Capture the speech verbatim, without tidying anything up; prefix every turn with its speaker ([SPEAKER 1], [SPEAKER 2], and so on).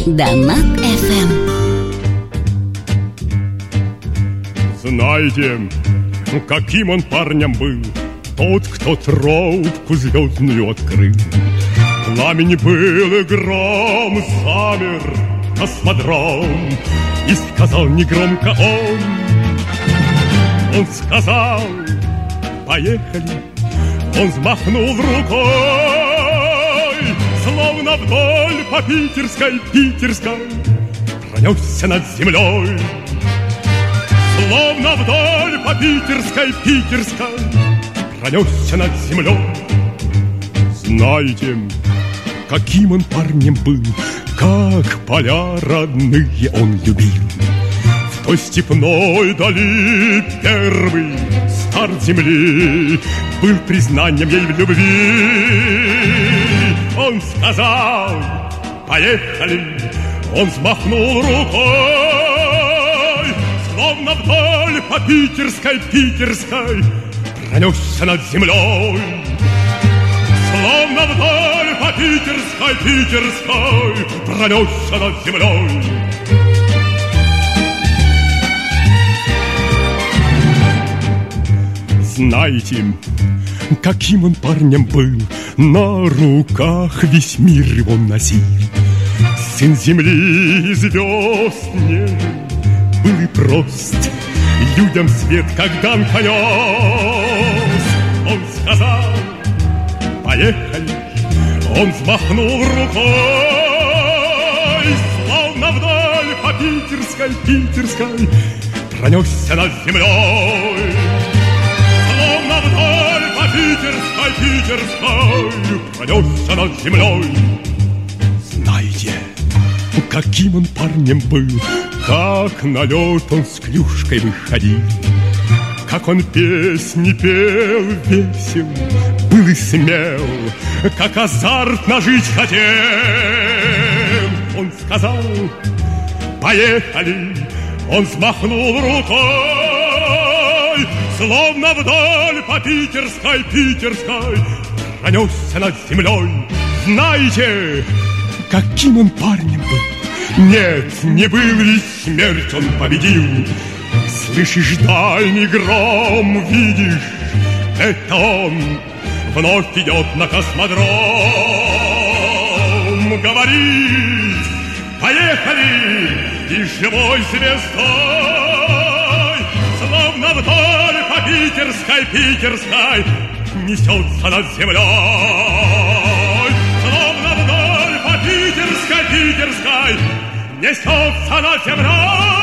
[SPEAKER 1] Донат эф эм.
[SPEAKER 2] Знаете, каким он парнем был, тот, кто тропку звездную открыл. Пламень был и гром, замер космодром, и сказал негромко он. Он сказал: поехали. Он взмахнул рукой, словно вдоль по питерской, питерской пронесся над землей. Словно вдоль по питерской, питерской пронесся над землей. Знаете, каким он парнем был, как поля родные он любил. В той степной дали первый старт земли был признанием ей в любви. Он сказал: поехали. Он взмахнул рукой, словно вдоль по питерской, питерской пронесся над землей. Словно вдоль по питерской, питерской пронесся над землей. Знаете, каким он парнем был, на руках весь мир его носил. Сын земли и звезд не был и прост, людям свет как дан понес. Он сказал: поехали. Он взмахнул рукой, словно вдоль по питерской, питерской пронесся над землей. Словно вдоль по питерской, питерской пронесся над землей. Знаете, каким он парнем был, как на лед он с клюшкой выходил, как он песни пел весел, был и смел, как азартно жить хотел. Он сказал: поехали. Он взмахнул рукой, словно вдоль по питерской, питерской пронесся над землей. Знаете, каким он парнем был? Нет, не был, и смерть он победил. Слышишь дальний гром, видишь, это он вновь идет на космодром. Говорит: поехали, и живой звездой, словно вдоль по питерской, питерской несется над землей. Словно вдоль по питерской, питерской несется над землей.